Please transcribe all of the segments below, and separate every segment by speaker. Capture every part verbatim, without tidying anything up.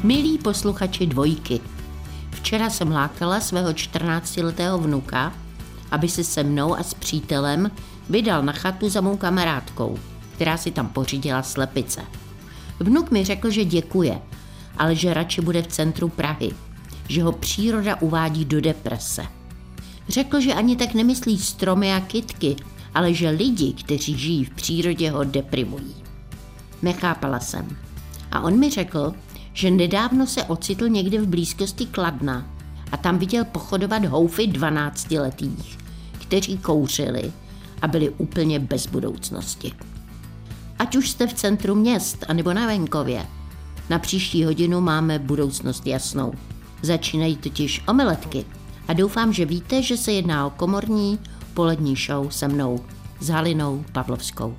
Speaker 1: Milí posluchači Dvojky, včera jsem lákala svého čtrnáctiletého vnuka, aby se se mnou a s přítelem vydal na chatu za mou kamarádkou, která si tam pořídila slepice. Vnuk mi řekl, že děkuje, ale že radši bude v centru Prahy, že ho příroda uvádí do deprese. Řekl, že ani tak nemyslí stromy a kytky, ale že lidi, kteří žijí v přírodě, ho deprimují. Nechápala jsem. A on mi řekl, že nedávno se ocitl někde v blízkosti Kladna a tam viděl pochodovat houfy dvanáctiletých, kteří kouřili a byli úplně bez budoucnosti. Ať už jste v centru měst anebo na venkově, na příští hodinu máme budoucnost jasnou. Začínají totiž omeletky a doufám, že víte, že se jedná o komorní polední show se mnou, s Halinou Pavlovskou.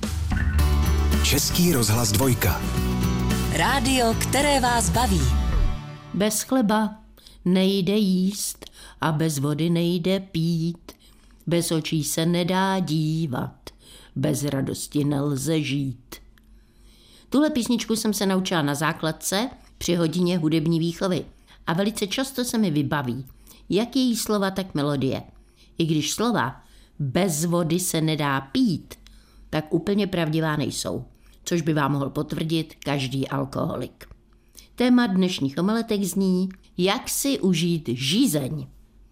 Speaker 2: Český rozhlas Dvojka.
Speaker 3: Rádio, které vás baví.
Speaker 1: Bez chleba nejde jíst a bez vody nejde pít. Bez očí se nedá dívat, bez radosti nelze žít. Tuhle písničku jsem se naučila na základce při hodině hudební výchovy a velice často se mi vybaví, jak její slova, tak melodie. I když slova bez vody se nedá pít, tak úplně pravdivá nejsou, což by vám mohl potvrdit každý alkoholik. Téma dnešních omeletek zní, jak si užít žízeň.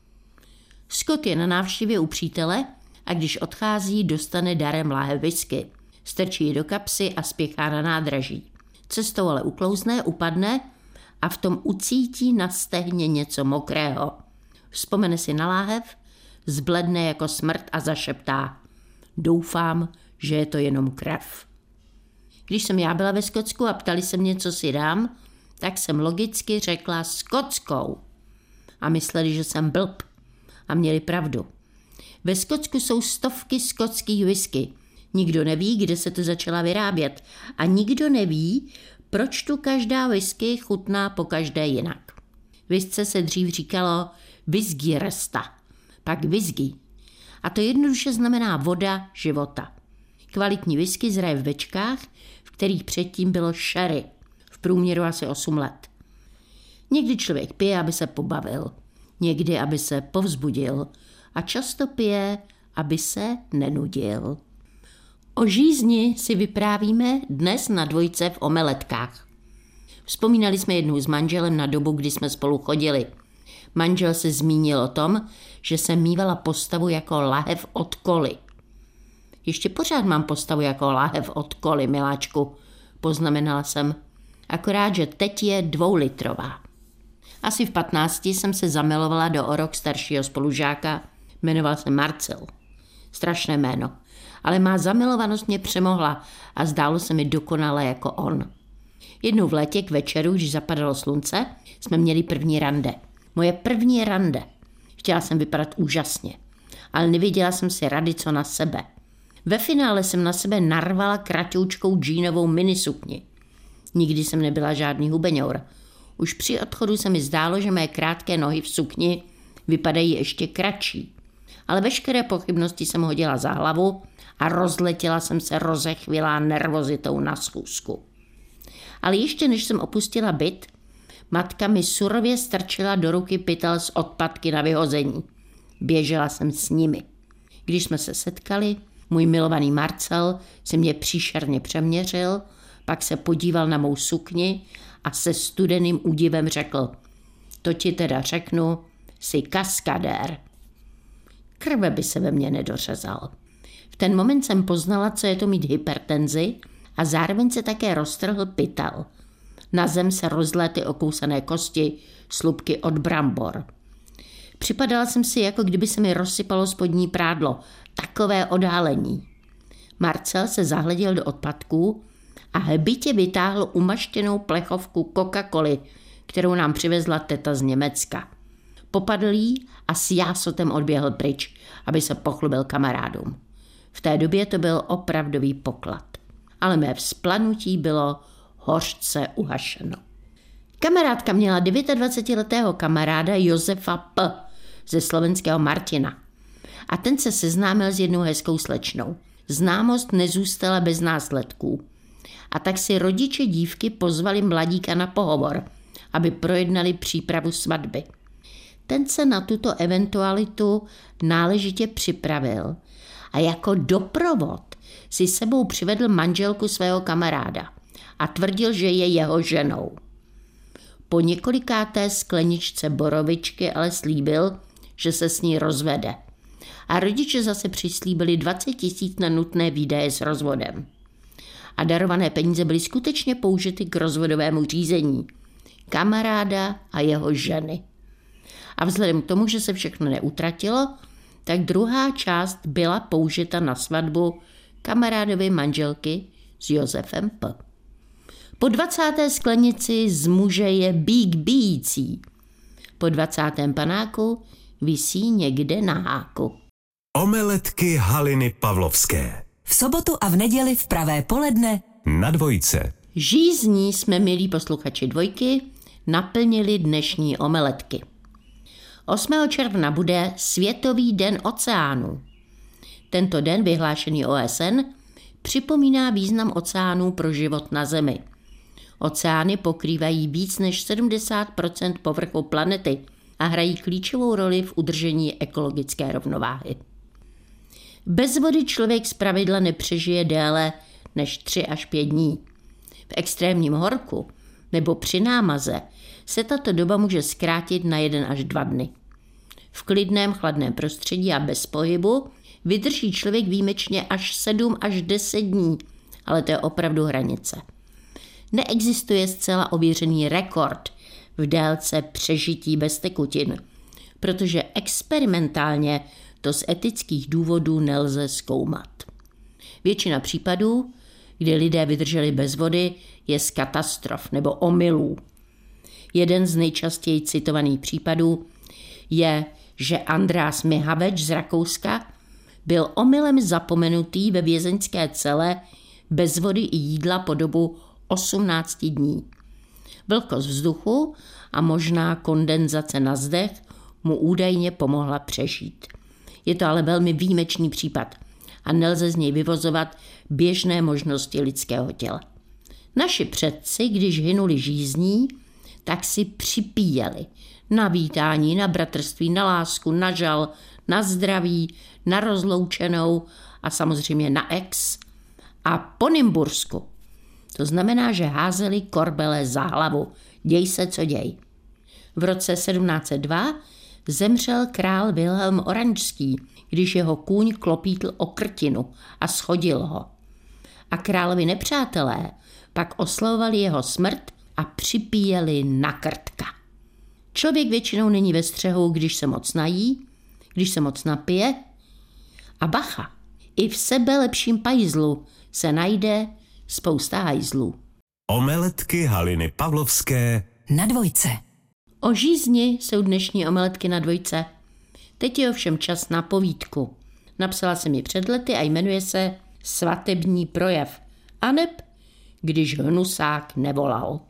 Speaker 1: Scott je na návštěvě u přítele a když odchází, dostane darem láhev whisky. Strčí ji do kapsy a spěchá na nádraží. Cestou ale uklouzne, upadne a v tom ucítí na stehně něco mokrého. Vzpomene si na láhev, zbledne jako smrt a zašeptá. Doufám, že je to jenom krev. Když jsem já byla ve Skotsku a ptali se mě, co si dám, tak jsem logicky řekla skotskou. A mysleli, že jsem blb. A měli pravdu. Ve Skotsku jsou stovky skotských whisky. Nikdo neví, kde se to začala vyrábět. A nikdo neví, proč tu každá whisky chutná po každé jinak. Whisce se dřív říkalo whisky resta, pak whisky. A to jednoduše znamená voda života. Kvalitní whisky zraje v bečkách, v kterých předtím bylo sherry. V průměru asi osm let. Někdy člověk pije, aby se pobavil. Někdy, aby se povzbudil. A často pije, aby se nenudil. O žízni si vyprávíme dnes na Dvojce v omeletkách. Vzpomínali jsme jednou s manželem na dobu, kdy jsme spolu chodili. Manžel se zmínil o tom, že jsem mívala postavu jako lahev od koly. Ještě pořád mám postavu jako láhev od koly, miláčku, poznamenala jsem. Akorát, že teď je dvoulitrová. Asi v patnácti jsem se zamilovala do o rok staršího spolužáka, jmenoval se Marcel. Strašné jméno, ale má zamilovanost mě přemohla a zdálo se mi dokonale jako on. Jednou v létě k večeru, když zapadalo slunce, jsme měli první rande. Moje první rande. Chtěla jsem vypadat úžasně, ale nevěděla jsem si rady co na sebe. Ve finále jsem na sebe narvala kratoučkou džínovou minisukni. Nikdy jsem nebyla žádný hubeňour. Už při odchodu se mi zdálo, že mé krátké nohy v sukni vypadají ještě kratší. Ale veškeré pochybnosti jsem hodila za hlavu a rozletěla jsem se rozechvilá nervozitou na schůzku. Ale ještě než jsem opustila byt, matka mi surově strčila do ruky pytel s odpadky na vyhození. Běžela jsem s nimi. Když jsme se setkali, můj milovaný Marcel se mě příšerně přeměřil, pak se podíval na mou sukni a se studeným údivem řekl, to ti teda řeknu, jsi kaskadér. Krve by se ve mně nedořezal. V ten moment jsem poznala, co je to mít hypertenzi a zároveň se také roztrhl pytel. Na zem se rozléty okousané kosti, slupky od brambor. Připadala jsem si, jako kdyby se mi rozsypalo spodní prádlo. Takové odhalení. Marcel se zahleděl do odpadků a hbitě vytáhl umaštěnou plechovku Coca-Coly, kterou nám přivezla teta z Německa. Popadl jí a s jásotem odběhl pryč, aby se pochlubil kamarádům. V té době to byl opravdový poklad. Ale mé vzplanutí bylo hořce uhašeno. Kamarádka měla dvacetidevítiletého kamaráda Josefa P. ze slovenského Martina. A ten se seznámil s jednou hezkou slečnou. Známost nezůstala bez následků. A tak si rodiče dívky pozvali mladíka na pohovor. aby projednali přípravu svatby. Ten se na tuto eventualitu náležitě připravil a jako doprovod si sebou přivedl manželku svého kamaráda a tvrdil, že je jeho ženou. Po několikáté skleničce borovičky ale slíbil, že se s ní rozvede. A rodiče zase přislíbili dvacet tisíc na nutné výdaje s rozvodem. A darované peníze byly skutečně použity k rozvodovému řízení kamaráda a jeho ženy. A vzhledem k tomu, že se všechno neutratilo, tak druhá část byla použita na svatbu kamarádovy manželky s Josefem P. Po dvacáté sklenici z muže je bík bijící. Po dvacátém panáku visí někde na háku.
Speaker 2: Omeletky Haliny Pavlovské.
Speaker 3: V sobotu a v neděli v pravé poledne
Speaker 2: Na Dvojce.
Speaker 1: Žízní jsme, milí posluchači Dvojky, naplnili dnešní omeletky. osmého června bude Světový den oceánů. Tento den, vyhlášený O S N, připomíná význam oceánů pro život na Zemi. Oceány pokrývají víc než sedmdesát procent povrchu planety a hrají klíčovou roli v udržení ekologické rovnováhy. Bez vody člověk zpravidla nepřežije déle než tři až pět dní. V extrémním horku nebo při námaze se tato doba může zkrátit na jeden až dva dny. V klidném chladném prostředí a bez pohybu vydrží člověk výjimečně až sedm až deset dní, ale to je opravdu hranice. Neexistuje zcela ověřený rekord v délce přežití bez tekutin, protože experimentálně to z etických důvodů nelze zkoumat. Většina případů, kdy lidé vydrželi bez vody, je z katastrof nebo omylů. Jeden z nejčastěji citovaných případů je, že András Mihaveč z Rakouska byl omylem zapomenutý ve vězeňské cele bez vody i jídla po dobu osmnáct dní. Vlhkost vzduchu a možná kondenzace na zdech mu údajně pomohla přežít. Je to ale velmi výjimečný případ a nelze z něj vyvozovat běžné možnosti lidského těla. Naši předci, když hynuli žízní, tak si připíjeli na vítání, na bratrství, na lásku, na žal, na zdraví, na rozloučenou a samozřejmě na ex a po Nymbursku. To znamená, že házeli korbele za hlavu. Děj se, co děj. V roce sedmnáct set dva zemřel král Vilhelm Oranžský, když jeho kůň klopítl o krtinu a schodil ho. A královi nepřátelé pak oslavovali jeho smrt a připíjeli na krtka. Člověk většinou není ve střehu, když se moc nají, když se moc napije. A bacha, i v sebe lepším pajzlu se najde spousta hajzlů.
Speaker 2: Omeletky Haliny Pavlovské
Speaker 3: Na Dvojce.
Speaker 1: O žízni jsou dnešní omeletky Na Dvojce. Teď je ovšem čas na povídku. Napsala jsem ji před lety a jmenuje se Svatební projev. Aneb když hnusák nevolal.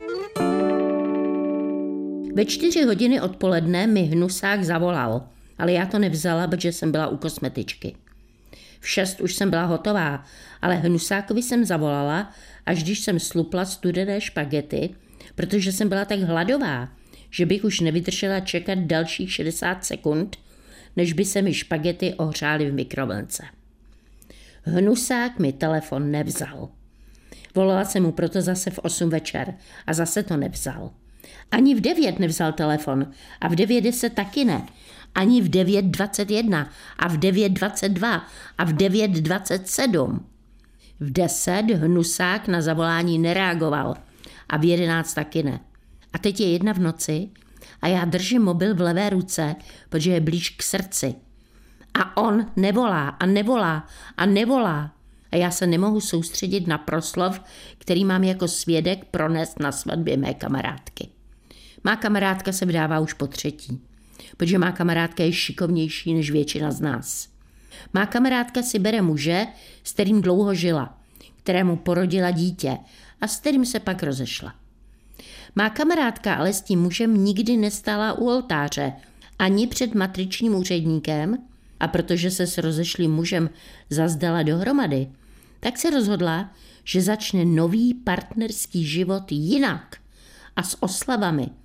Speaker 1: Ve čtyři hodiny odpoledne mi hnusák zavolal, ale já to nevzala, protože jsem byla u kosmetičky. V šest už jsem byla hotová, ale hnusákovi jsem zavolala, až když jsem slupla studené špagety, protože jsem byla tak hladová, že bych už nevydržela čekat dalších šedesát sekund, než by se mi špagety ohřály v mikrovlnce. Hnusák mi telefon nevzal. Volala jsem mu proto zase v osm večer a zase to nevzal. Ani v devět nevzal telefon a v devět deset taky ne. Ani v devět dvacet jedna a v devět dvacet dva a v devět dvacet sedm. V deset hnusák na zavolání nereagoval a v jedenáct taky ne. A teď je jedna v noci a já držím mobil v levé ruce, protože je blíž k srdci. A on nevolá a nevolá a nevolá. A já se nemohu soustředit na proslov, který mám jako svědek pronést na svatbě mé kamarádky. Má kamarádka se vdává už po třetí, protože má kamarádka je šikovnější než většina z nás. Má kamarádka si bere muže, s kterým dlouho žila, kterému porodila dítě a s kterým se pak rozešla. Má kamarádka ale s tím mužem nikdy nestála u oltáře, ani před matričním úředníkem, a protože se s rozešlým mužem zazdala dohromady, tak se rozhodla, že začne nový partnerský život jinak a s oslavami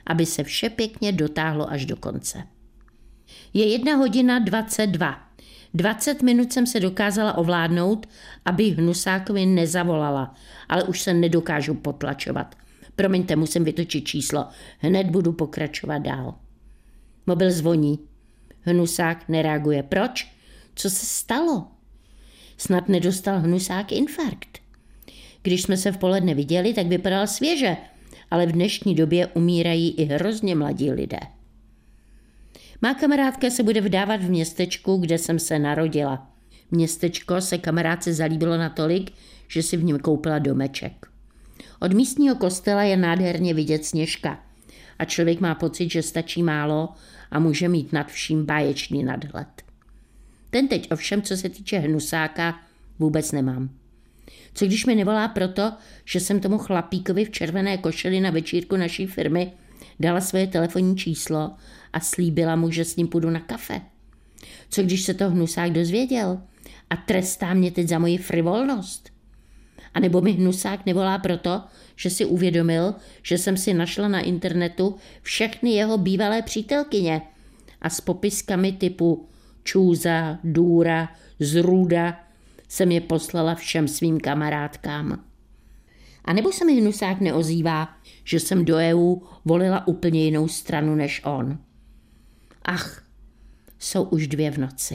Speaker 1: aby se vše pěkně dotáhlo až do konce. Je jedna hodina dvacet dva. Dvacet minut jsem se dokázala ovládnout, aby Hnusákovi nezavolala, ale už se nedokážu potlačovat. Promiňte, musím vytočit číslo. Hned budu pokračovat dál. Mobil zvoní. Hnusák nereaguje. Proč? Co se stalo? Snad nedostal Hnusák infarkt. Když jsme se v poledne viděli, tak vypadal svěže, ale v dnešní době umírají i hrozně mladí lidé. Má kamarádka se bude vdávat v městečku, kde jsem se narodila. Městečko se kamarádce zalíbilo natolik, že si v něm koupila domeček. Od místního kostela je nádherně vidět Sněžka a člověk má pocit, že stačí málo a může mít nad vším báječný nadhled. Ten teď ovšem, co se týče Hnusáka, vůbec nemám. Co když mi nevolá proto, že jsem tomu chlapíkovi v červené košili na večírku naší firmy dala svoje telefonní číslo a slíbila mu, že s ním půjdu na kafe? Co když se to Hnusák dozvěděl a trestá mě teď za moji frivolnost? A nebo mi Hnusák nevolá proto, že si uvědomil, že jsem si našla na internetu všechny jeho bývalé přítelkyně a s popiskami typu Čůza, Důra, Zrůda jsem je poslala všem svým kamarádkám. A nebo se mi Hnusák neozývá, že jsem do E U volila úplně jinou stranu než on. Ach, jsou už dvě v noci.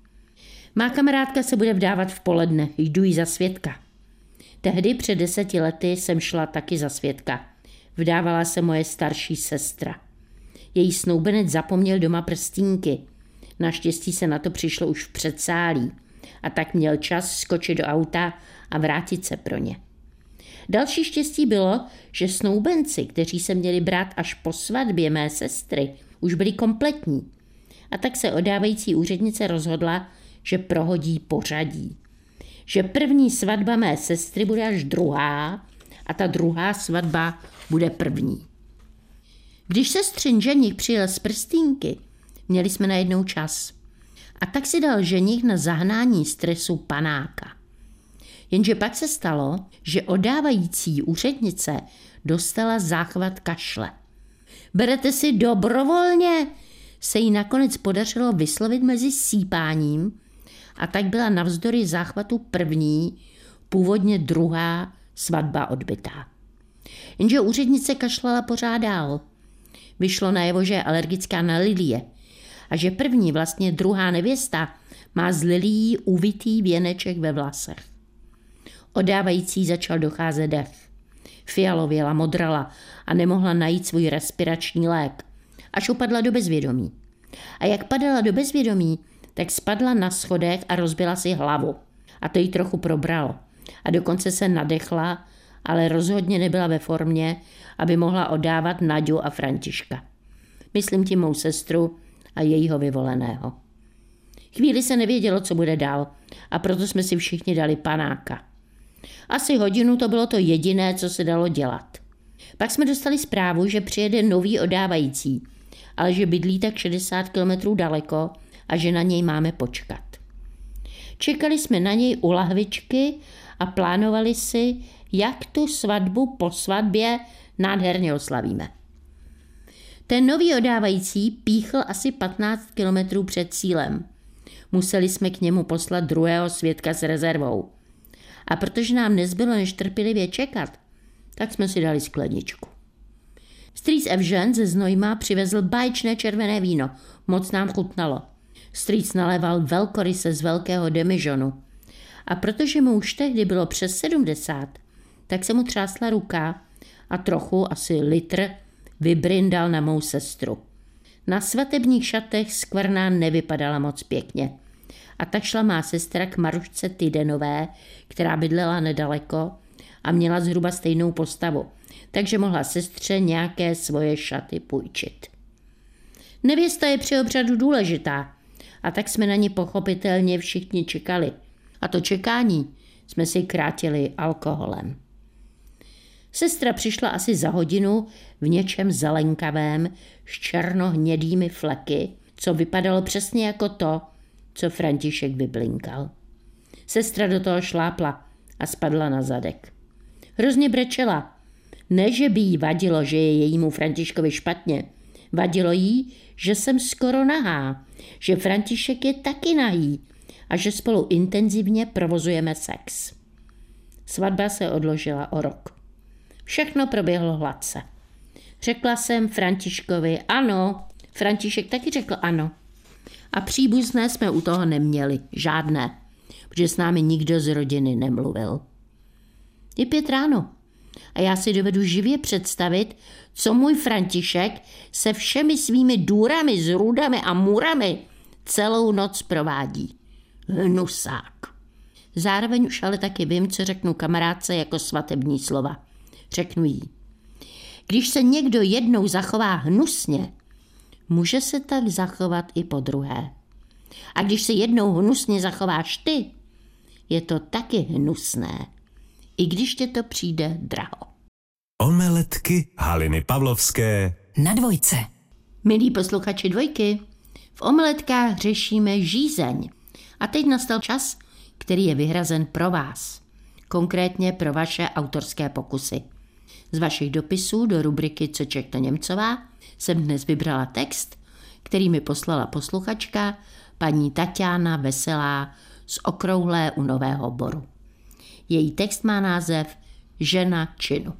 Speaker 1: Má kamarádka se bude vdávat v poledne, jdu jí za svědka. Tehdy před deseti lety jsem šla taky za svědka. Vdávala se moje starší sestra. Její snoubenec zapomněl doma prstínky. Naštěstí se na to přišlo už v předsálí a tak měl čas skočit do auta a vrátit se pro ně. Další štěstí bylo, že snoubenci, kteří se měli brát až po svatbě mé sestry, už byli kompletní. A tak se odávající úřednice rozhodla, že prohodí pořadí. Že první svatba mé sestry bude až druhá a ta druhá svatba bude první. Když sestřin ženich přijel z prstínky, měli jsme najednou čas. A tak si dal ženich na zahnání stresu panáka. Jenže pak se stalo, že odávající úřednice dostala záchvat kašle. Berete si dobrovolně, se jí nakonec podařilo vyslovit mezi sípáním a tak byla navzdory záchvatu první, původně druhá svatba odbytá. Jenže úřednice kašlala pořád dál. Vyšlo najevo, že je alergická na lilie a že první, vlastně druhá nevěsta, má z lilií uvitý věneček ve vlasech. Odávající začal docházet dech. Fialověla, modrala a nemohla najít svůj respirační lék, až upadla do bezvědomí. A jak padala do bezvědomí, tak spadla na schodech a rozbila si hlavu. A to jí trochu probralo. A dokonce se nadechla, ale rozhodně nebyla ve formě, aby mohla odávat Naďu a Františka. Myslím tím mou sestru a jejího vyvoleného. Chvíli se nevědělo, co bude dál, a proto jsme si všichni dali panáka. Asi hodinu to bylo to jediné, co se dalo dělat. Pak jsme dostali zprávu, že přijede nový odávající, ale že bydlí tak šedesát kilometrů daleko a že na něj máme počkat. Čekali jsme na něj u lahvičky a plánovali si, jak tu svatbu po svatbě nádherně oslavíme. Ten nový odávající píchl asi patnáct kilometrů před cílem. Museli jsme k němu poslat druhého svědka s rezervou. A protože nám nezbylo než trpělivě čekat, tak jsme si dali skleničku. Strýc Evžen ze Znojma přivezl báječné červené víno. Moc nám chutnalo. Strýc naléval velkoryse z velkého demižonu. A protože mu už tehdy bylo přes sedmdesát, tak se mu třásla ruka a trochu, asi litr, vybrindal na mou sestru. Na svatebních šatech skvrna nevypadala moc pěkně. A tak šla má sestra k Marušce Tydenové, která bydlela nedaleko a měla zhruba stejnou postavu, takže mohla sestře nějaké svoje šaty půjčit. Nevěsta je při obřadu důležitá a tak jsme na ní pochopitelně všichni čekali. A to čekání jsme si krátili alkoholem. Sestra přišla asi za hodinu v něčem zelenkavém s černohnědými fleky, co vypadalo přesně jako to, co František vyblinkal. Sestra do toho šlápla a spadla na zadek. Hrozně brečela. Ne, že by jí vadilo, že je jejímu Františkovi špatně. Vadilo jí, že jsem skoro nahá, že František je taky nahý a že spolu intenzivně provozujeme sex. Svatba se odložila o rok. Všechno proběhlo hladce. Řekla jsem Františkovi ano, František taky řekl ano. A příbuzné jsme u toho neměli, žádné, protože s námi nikdo z rodiny nemluvil. Je pět ráno a já si dovedu živě představit, co můj František se všemi svými důrami, zrůdami a murami celou noc provádí. Hnusák. Zároveň už ale taky vím, co řeknu kamarádce jako svatební slova. Řeknu jí. Když se někdo jednou zachová hnusně, může se tak zachovat i po druhé. A když se jednou hnusně zachováš ty, je to taky hnusné, i když tě to přijde draho.
Speaker 2: Omeletky Haliny Pavlovské
Speaker 3: Na dvojce.
Speaker 1: Milí posluchači dvojky, v omeletkách řešíme žízeň. A teď nastal čas, který je vyhrazen pro vás. Konkrétně pro vaše autorské pokusy. Z vašich dopisů do rubriky Co Čekto Němcová jsem dnes vybrala text, který mi poslala posluchačka paní Tatiana Veselá z Okrouhlé u Nového Boru. Její text má název Žena činu.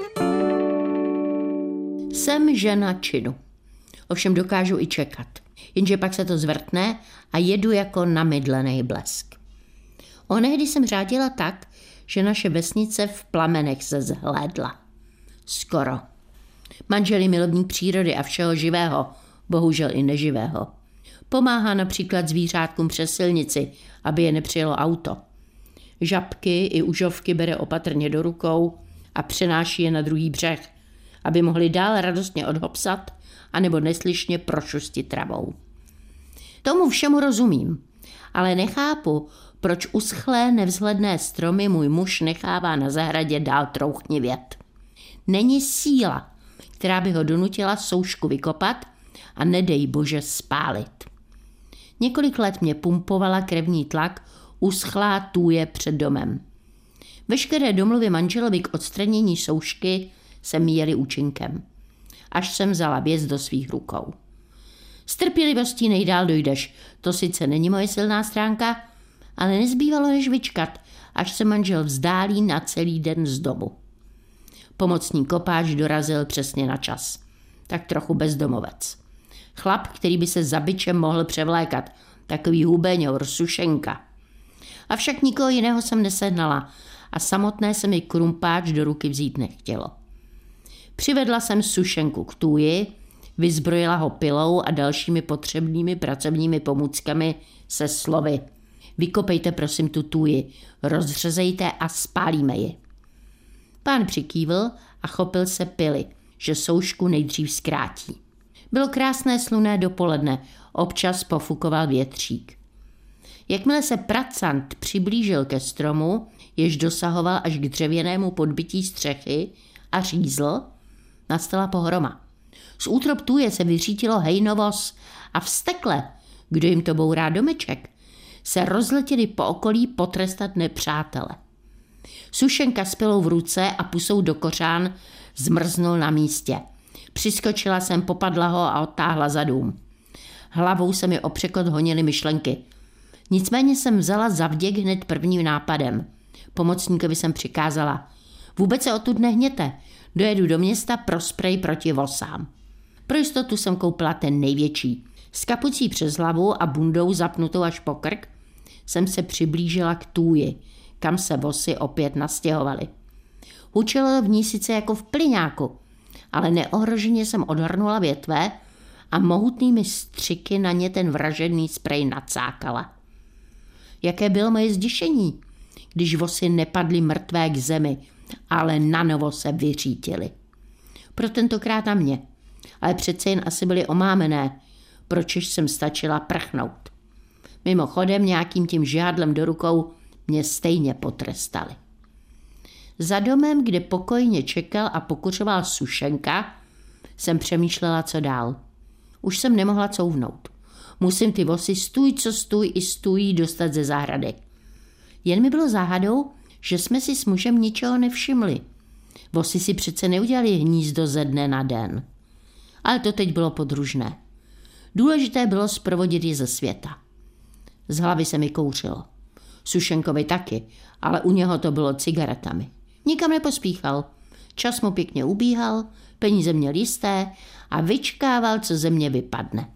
Speaker 1: Jsem žena činu. Ovšem dokážu i čekat. Jenže pak se to zvrtne a jedu jako namydlený blesk. Onehdy jsem řádila tak, že naše vesnice v plamenech se zhlédla. Skoro. Manžel je milovník přírody a všeho živého, bohužel i neživého. Pomáhá například zvířátkům přes silnici, aby je nepřijelo auto. Žabky i užovky bere opatrně do rukou a přenáší je na druhý břeh, aby mohli dál radostně odhopsat anebo neslyšně prošustit travou. Tomu všemu rozumím, ale nechápu, proč uschlé nevzhledné stromy můj muž nechává na zahradě dál trouchnivět. Není síla, která by ho donutila soušku vykopat a nedej bože spálit. Několik let mě pumpovala krevní tlak uschlá tůje před domem. Veškeré domluvy manželovi k odstranění soušky se míjely účinkem. Až jsem vzala věc do svých rukou. S trpělivostí nejdál dojdeš, to sice není moje silná stránka, ale nezbývalo než vyčkat, až se manžel vzdálí na celý den z domu. Pomocný kopáč dorazil přesně na čas. Tak trochu bezdomovec. Chlap, který by se za bičem mohl převlékat, takový hubeňour, sušenka. Avšak nikoho jiného jsem nesehnala a samotné se mi krumpáč do ruky vzít nechtělo. Přivedla jsem sušenku k tůji, vyzbrojila ho pilou a dalšími potřebnými pracovními pomůckami se slovy. Vykopejte prosím tu tůji, rozřezejte a spálíme ji. Pán přikývl a chopil se pily, že soušku nejdřív zkrátí. Bylo krásné slunné dopoledne, občas pofukoval větřík. Jakmile se pracant přiblížil ke stromu, jež dosahoval až k dřevěnému podbytí střechy a řízl, nastala pohroma. Z útrop tůje se vyřítilo hejnovoz a vztekle, kdo jim to bourá domeček, se rozletěli po okolí potrestat nepřátele. Sušenka s pilou v ruce a pusou do kořán zmrznul na místě. Přiskočila jsem, popadla ho a odtáhla za dům. Hlavou se mi o překot honily myšlenky. Nicméně jsem vzala zavděk hned prvním nápadem. Pomocníkovi jsem přikázala. Vůbec se odtud nehněte. Dojedu do města pro sprej proti vosám. Pro jistotu jsem koupila ten největší. S kapucí přes hlavu a bundou zapnutou až po krk jsem se přiblížila k tůji, kam se vosy opět nastěhovaly. Hučelo v ní sice jako v plyňáku, ale neohroženě jsem odhrnula větve a mohutnými střiky na ně ten vražedný sprej nacákala. Jaké bylo moje zděšení, když vosy nepadly mrtvé k zemi, ale nanovo se vyřítily. Pro tentokrát na mě, ale přece jen asi byly omámené, pročež jsem stačila prchnout. Mimochodem nějakým tím žádlem do rukou mě stejně potrestali. Za domem, kde pokojně čekal a pokuřoval sušenka, jsem přemýšlela, co dál. Už jsem nemohla couvnout. Musím ty vosy stůj, co stůj i stůjí dostat ze zahrady. Jen mi bylo záhadou, že jsme si s mužem ničeho nevšimli. Vosy si přece neudělali hnízdo ze dne na den. Ale to teď bylo podružné. Důležité bylo zprovodit je ze světa. Z hlavy se mi kouřilo. Sušenkovi taky, ale u něho to bylo cigaretami. Nikam nepospíchal. Čas mu pěkně ubíhal, peníze měl jisté a vyčkával, co ze mě vypadne.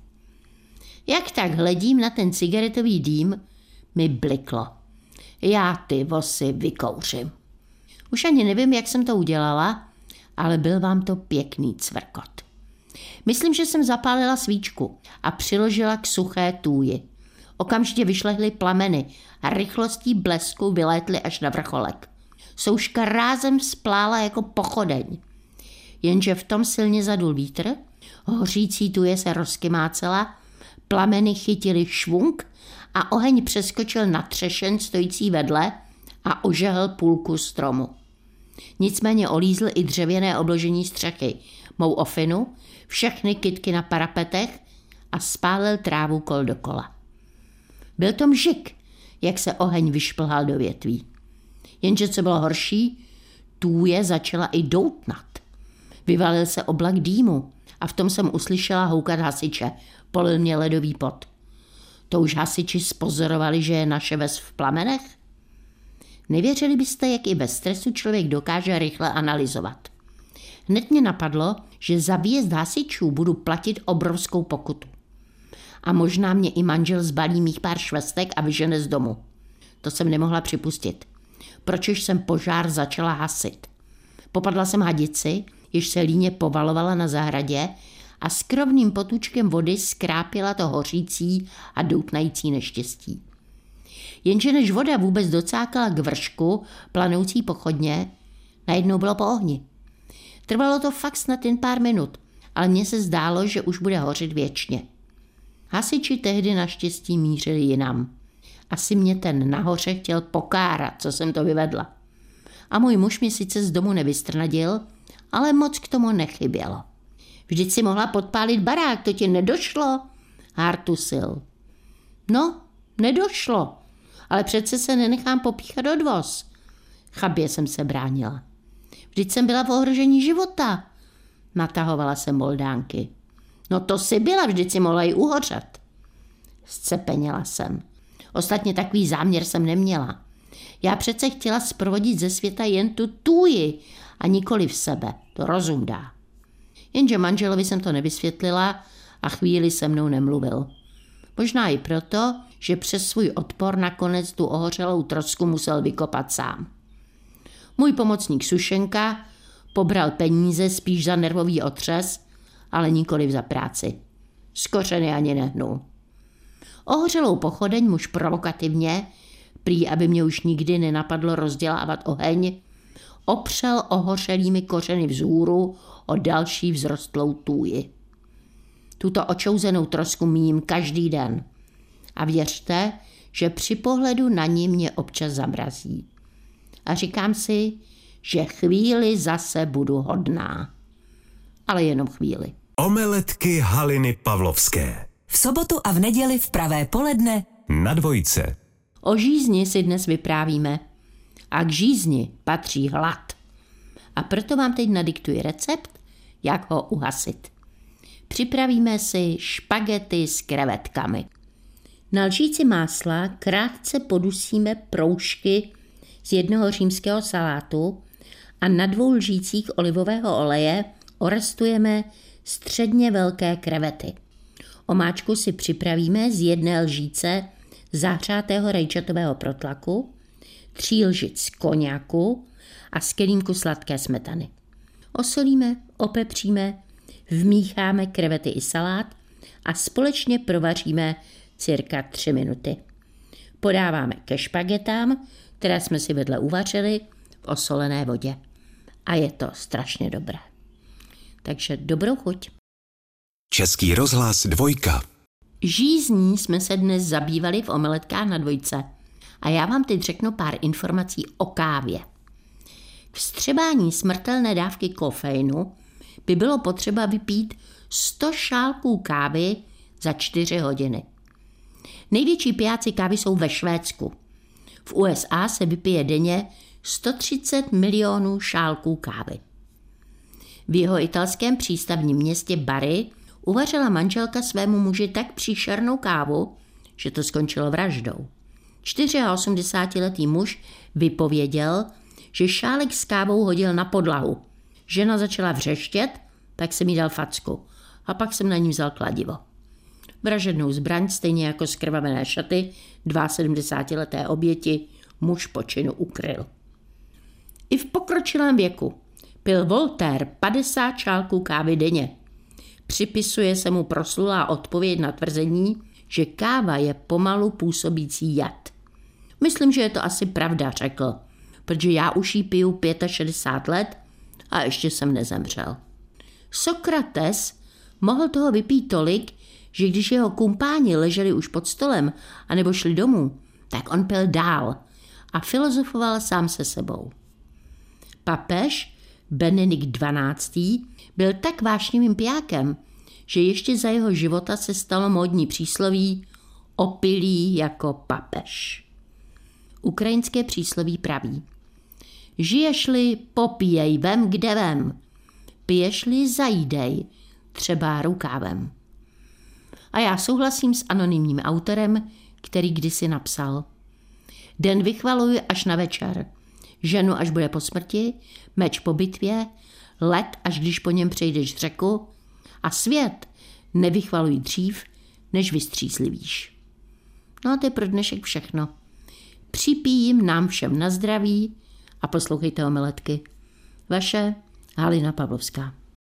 Speaker 1: Jak tak hledím na ten cigaretový dým, mi bliklo. Já ty vosy vykouřím. Už ani nevím, jak jsem to udělala, ale byl vám to pěkný cvrkot. Myslím, že jsem zapálila svíčku a přiložila k suché tůji. Okamžitě vyšlehly plameny a rychlostí blesku vylétly až na vrcholek. Souška rázem splála jako pochodeň. Jenže v tom silně zadul vítr, hořící tuje se rozkymácela, plameny chytily švunk a oheň přeskočil na třešeň stojící vedle a ožehl půlku stromu. Nicméně olízl i dřevěné obložení střechy, mou ofinu, všechny kytky na parapetech a spálil trávu kol dokola. Byl to mžik, jak se oheň vyšplhal do větví. Jenže co bylo horší, tůje začala i doutnat. Vyvalil se oblak dýmu a v tom jsem uslyšela houkat hasiče. Polil mě ledový pot. To už hasiči spozorovali, že je naše ves v plamenech? Nevěřili byste, jak i bez stresu člověk dokáže rychle analyzovat. Hned mě napadlo, že za výjezd hasičů budu platit obrovskou pokutu. A možná mě i manžel zbalí mých pár švestek a vyžene z domu. To jsem nemohla připustit. Pročež jsem požár začala hasit. Popadla jsem hadici, jež se líně povalovala na zahradě a skrovným potůčkem vody skrápila to hořící a doutnající neštěstí. Jenže než voda vůbec docákala k vršku planoucí pochodně, najednou bylo po ohni. Trvalo to fakt snad jen pár minut, ale mně se zdálo, že už bude hořit věčně. Hasiči tehdy naštěstí mířili jinam. Asi mě ten nahoře chtěl pokárat, co jsem to vyvedla. A můj muž mě sice z domu nevystrnadil, ale moc k tomu nechybělo. Vždyť si mohla podpálit barák, to ti nedošlo? Hartusil. No, nedošlo, ale přece se nenechám popíchat od voz. Chabě jsem se bránila. Vždyť jsem byla v ohrožení života. Natahovala jsem moldánky. No to si byla, vždyť si mohla i uhořet. Zcepenila jsem. Ostatně takový záměr jsem neměla. Já přece chtěla zprovodit ze světa jen tu tůji a nikoli v sebe. To rozum dá. Jenže manželovi jsem to nevysvětlila a chvíli se mnou nemluvil. Možná i proto, že přes svůj odpor nakonec tu ohořelou trosku musel vykopat sám. Můj pomocník Sušenka pobral peníze spíš za nervový otřes, ale nikoliv za práci. Z kořeny ani nehnul. Ohořelou pochodeň muž provokativně, prý aby mě už nikdy nenapadlo rozdělávat oheň, opřel ohořelými kořeny vzhůru o další vzrostlou tůji. Tuto očouzenou trosku míjím každý den. A věřte, že při pohledu na ní mě občas zamrazí. A říkám si, že chvíli zase budu hodná. Ale jenom chvíli.
Speaker 2: Omeletky Haliny Pavlovské.
Speaker 3: V sobotu a v neděli v pravé poledne
Speaker 2: Na dvojce.
Speaker 1: O žízni si dnes vyprávíme. A k žízni patří hlad. A proto vám teď nadiktuji recept, jak ho uhasit. Připravíme si špagety s krevetkami. Na lžíci másla krátce podusíme proužky z jednoho římského salátu a na dvou lžících olivového oleje orestujeme středně velké krevety. Omáčku si připravíme z jedné lžíce zahřátého rajčatového protlaku, tří lžic koněku a skelínku sladké smetany. Osolíme, opepříme, vmícháme krevety i salát a společně provaříme cirka tři minuty. Podáváme ke špagetám, které jsme si vedle uvařili v osolené vodě. A je to strašně dobré. Takže dobrou chuť.
Speaker 2: Český rozhlas dvojka.
Speaker 1: Žízní jsme se dnes zabývali v omeletkách na dvojce a já vám teď řeknu pár informací o kávě. K vstřebání smrtelné dávky kofeinu by bylo potřeba vypít sto šálků kávy za čtyři hodiny. Největší pijáci kávy jsou ve Švédsku. V U S A se vypije denně sto třicet milionů šálků kávy. V jeho italském přístavním městě Bari uvařila manželka svému muži tak příšernou kávu, že to skončilo vraždou. osmdesátičtyřletý muž vypověděl, že šálek s kávou hodil na podlahu. Žena začala vřeštět, tak jsem jí dal facku a pak jsem na ní vzal kladivo. Vražednou zbraň, stejně jako zkrvavené šaty sedmdesátileté oběti, muž po činu ukryl. I v pokročilém věku pil Voltaire padesát šálků kávy denně. Připisuje se mu proslulá odpověď na tvrzení, že káva je pomalu působící jad. Myslím, že je to asi pravda, řekl, protože já už jí piju šedesát pět let a ještě jsem nezemřel. Sokrates mohl toho vypít tolik, že když jeho kumpáni leželi už pod stolem anebo šli domů, tak on pil dál a filozofoval sám se sebou. Papež Benedikt dvanáctý byl tak vášnivým pijákem, že ještě za jeho života se stalo módní přísloví opilý jako papež. Ukrajinské přísloví praví: žiješ-li, popíjej, vem kde vem, piješ-li, zajídej, třeba rukávem. A já souhlasím s anonymním autorem, který kdysi napsal: den vychvaluj až na večer, ženu až bude po smrti, meč po bitvě, led až když po něm přejdeš řeku a svět nevychvaluj dřív, než vystřízlivíš. No a to je pro dnešek všechno. Připijím nám všem na zdraví a poslouchejte Omeletky. Vaše Halina Pavlovská.